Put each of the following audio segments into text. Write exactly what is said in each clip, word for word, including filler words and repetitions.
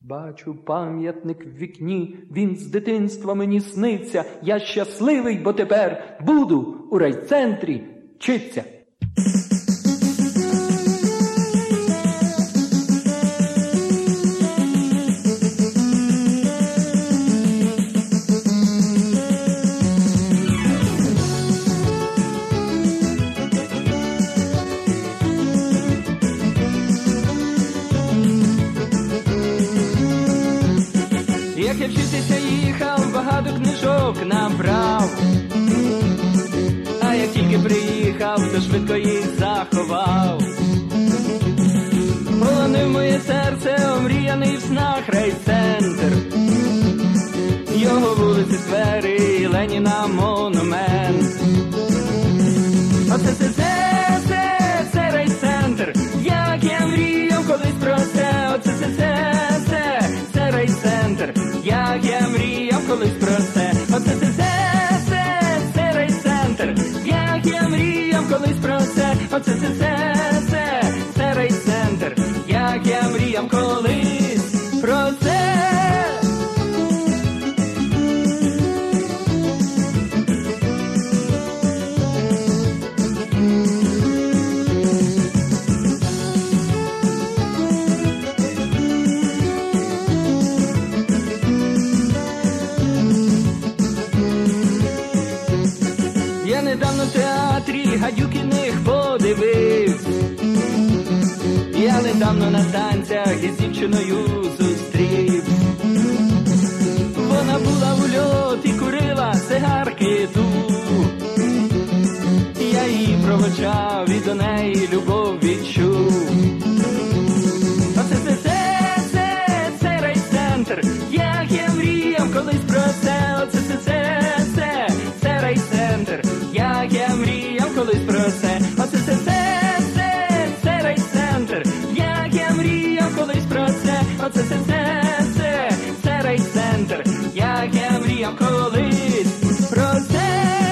Бачу пам'ятник в вікні, він з дитинства мені сниться. Я щасливий, бо тепер буду у райцентрі вчиться. Як я вчитися їхав, багато книжок набрав. А як тільки приїхав, то швидко їх заховав. Полонив моє серце, омріяний в снах райцентр. Його вулиці, сквери, Леніна монумент. Оце, це, це, це, це райцентр. Як я мріяв колись про це. Оце, це, це, це, це райцентр. Як я мріяв колись про це. Оце, це, це, це, це райцентр. Як я мріяв колись про це. Оце, це, це, це, це райцентр. Як я мріяв колись про це. Я недавно в театрі Гадюкіних подивився. Я недавно на танцях із дівчиною зустрів. Вона була у льот і курила сигарки дух. Я її промовчав і до неї любов відчув. Оце, це, це, це, це райцентр. Як я мріяв колись про це. Оце, це, це, це, це райцентр. Як я мріяв колись про це. Оце, це, це, це, це райцентр. Як я мріяв колись про це. Оце, це, це, це, це райцентр. Як я мріяв колись про це.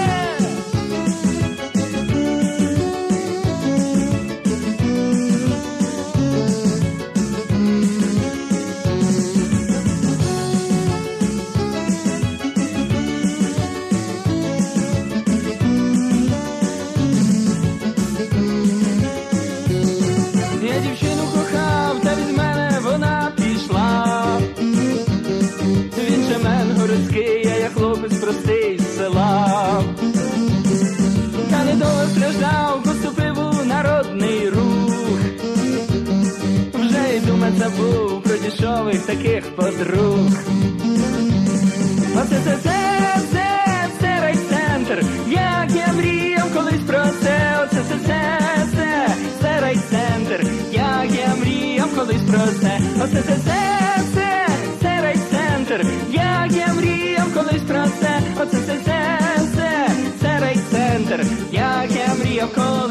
Я дівчину кохав, та від мене вона пішла. Він джемен городський, а я хлопець простий з села. Та недовго страждав, поступив у народний рух. Вже й думать забув про дешевих таких подруг. Оце, це, це, це, це райцентр. Як я мріяв колись про це. Оце, це, це, це, це райцентр. Як я мріяв колись про це. Оце, це, це, це, це райцентр. Як я мріяв колись про це. Оце, це, це, це, це райцентр. Як я мріяв колись.